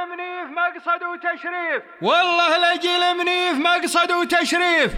منيف مقصد وتشريف، والله لجل منيف مقصد وتشريف،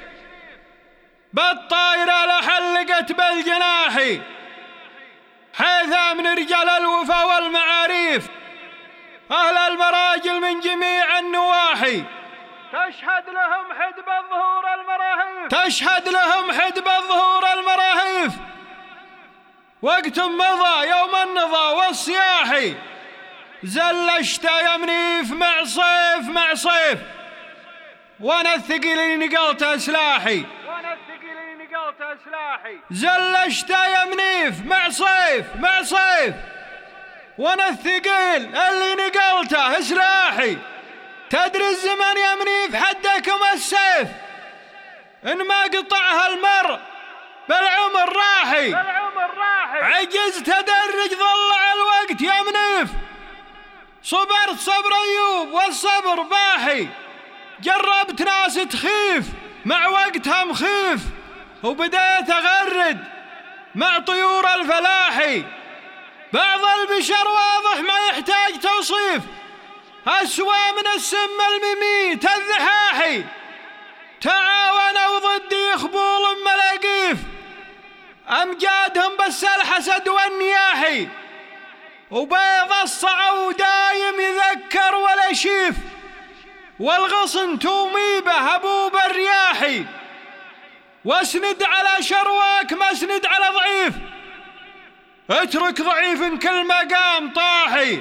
بالطايرة لحلقت بالجناحي حيث من رجال الوفا والمعاريف أهل المراجل من جميع النواحي تشهد لهم حدب الظهور المراهيف، تشهد لهم حدب الظهور المراهيف. وقت مضى يوم النضا والصياحي زل الشتا يا منيف مع صيف مع صيف، وانا الثقيل نقلت سلاحي، وانا الثقيل نقلت سلاحي، زل الشتا يا منيف مع صيف مع صيف، وانا الثقيل اللي نقلته سلاحي. تدري الزمن يا منيف حدكم السيف ان ما قطعها المر بالعمر راحي، بالعمر راحي، عجزت ادرج ضلع الوقت يا منيف، صبرت صبر ايوب والصبر باحي، جربت ناس تخيف مع وقتها مخيف، وبديت اغرد مع طيور الفلاحي. بعض البشر واضح ما يحتاج توصيف، أسوأ من السم المميت الذحاحي، تعاونوا ضدي خبول ملاقيف، أمجادهم بس الحسد والنياحي، وبيض الصعو دايم يذكر ولا يشيف، والغصن تومي به أبوب الرياحي، واسند على شرواك ما اسند على ضعيف، اترك ضعيف كل مقام طاحي،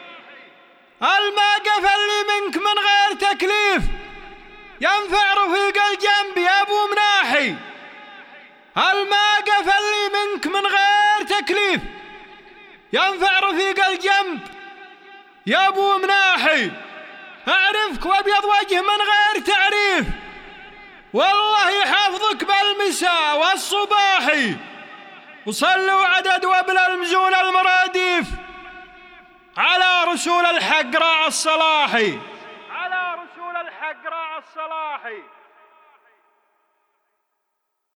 الماقف اللي منك من غير تكليف ينفع رفيق الجنب يا ابو مناحي، الماقف اللي منك من غير تكليف ينفع رفيق الجنب يا ابو مناحي، اعرفك وابيض وجه من غير تعريف، والله يحفظك بالمساء والصباحي، وصلوا عدد وابل المزون المراديف على رسول الحق راع الصلاحي، على رسول الحق راع الصلاحي.